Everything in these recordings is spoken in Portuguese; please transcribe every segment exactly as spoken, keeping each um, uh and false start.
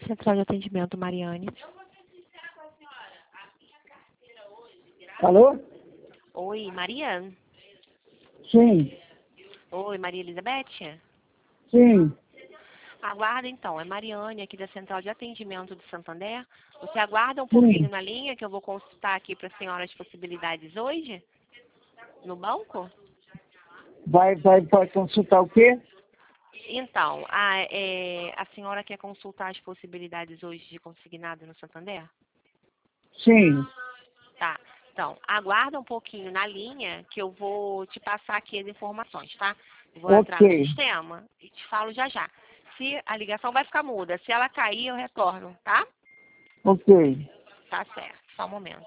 Central de Atendimento, Mariane. Alô? Oi, Maria? Sim, Oi, Maria Elizabeth? sim, Aguarda então, é Mariane aqui da Central de Atendimento do Santander. Você aguarda um pouquinho sim. na linha que eu vou consultar aqui para a senhora as possibilidades hoje? No banco? Vai, vai, vai consultar o quê? Então, a, é, a senhora quer consultar as possibilidades hoje de consignado no Santander? Sim, Tá. Então, aguarda um pouquinho na linha que eu vou te passar aqui as informações, tá? Eu vou entrar no ok, sistema e te falo já já. Se a ligação vai ficar muda, se ela cair, eu retorno, tá? ok. Tá certo. Só um momento.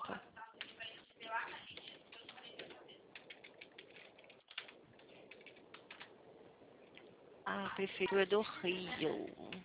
Ah, Prefeitura do Rio.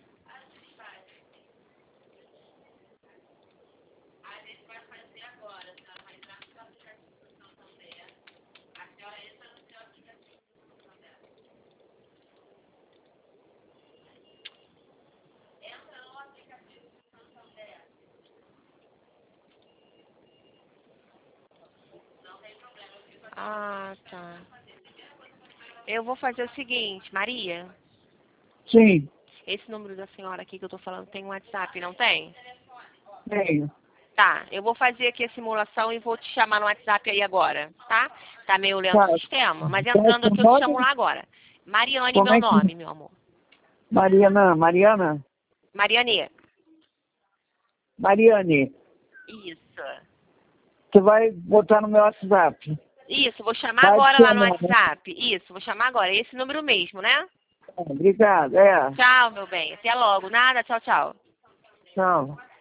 Ah, tá. Eu vou fazer o seguinte, Maria. Sim, Esse número da senhora aqui que eu tô falando tem um WhatsApp, não tem? tenho. Tá, eu vou fazer aqui a simulação e vou te chamar no WhatsApp aí agora, tá? Tá meio lento Tá. o sistema, mas Qual é entrando seu aqui eu te chamo nome? lá agora. Mariane, Como meu é que... nome, meu amor. Mariana, Mariana? Mariane. Mariane, Isso. você vai botar no meu WhatsApp. Isso, vou chamar Vai agora te lá no chamar, né? WhatsApp. Isso, vou chamar agora. Esse número mesmo, né? Obrigado, é. Tchau, meu bem. Até logo. Nada, tchau, tchau. Tchau.